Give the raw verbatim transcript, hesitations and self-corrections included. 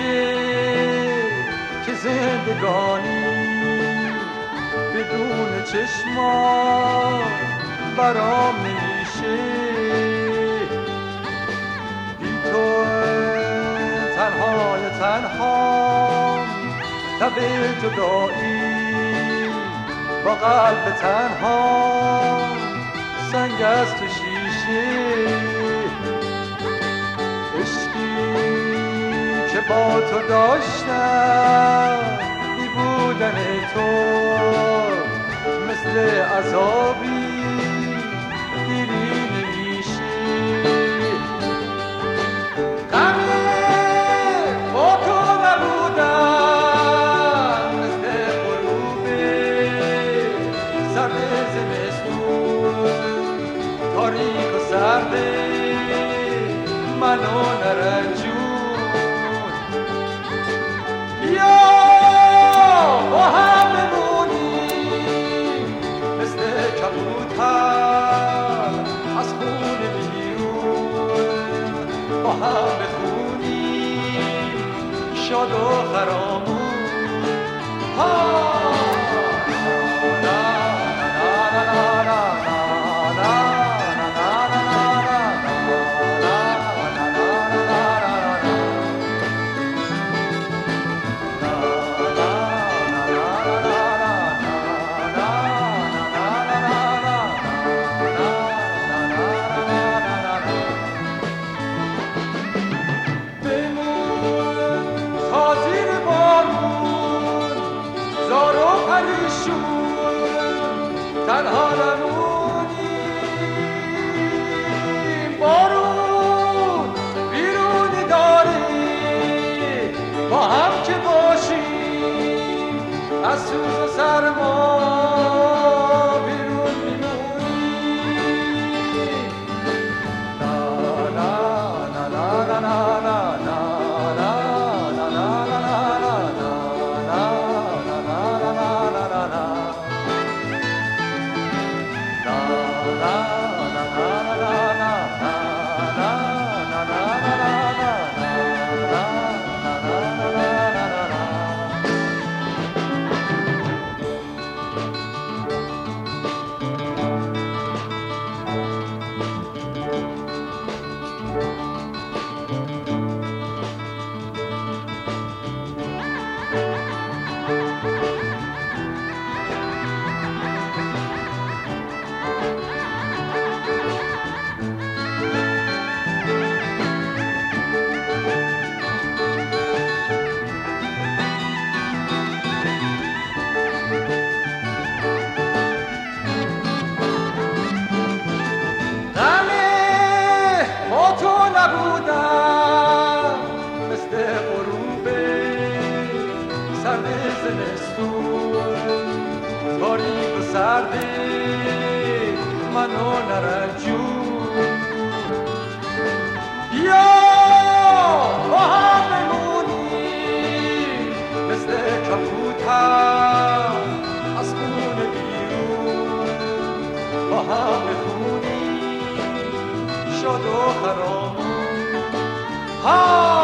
میشه که زندگانی بدون چشمان برام نمیشه. بی تو تنهای تنهام، تب جدایی با قلب تنها سنگ از تو شیشه. عشقی که با تو داشتم بی بودن تو مثل عذابی دیری نمیشه. غمه با تو نبودم مثل غروب سرد زمستون، تاریک و سرده منو نرنجون. بیا با هم بمونیم مثل کبوتر از خون بیرون، با هم بخونیم شاد و خرامون. تنها نمونیم، بارون بیرونی داری، با هم که باشیم از سوز و سرما بیرون میمونیم. لا لا لا لا لا لا لا نبودم مثل غروب سرد زمستون، تاریک و سرد منو نرنجون. بیا با هم بمونیم مثل کبوتر از خون بیرون، با هم بخونیم شاد و خرامون. ها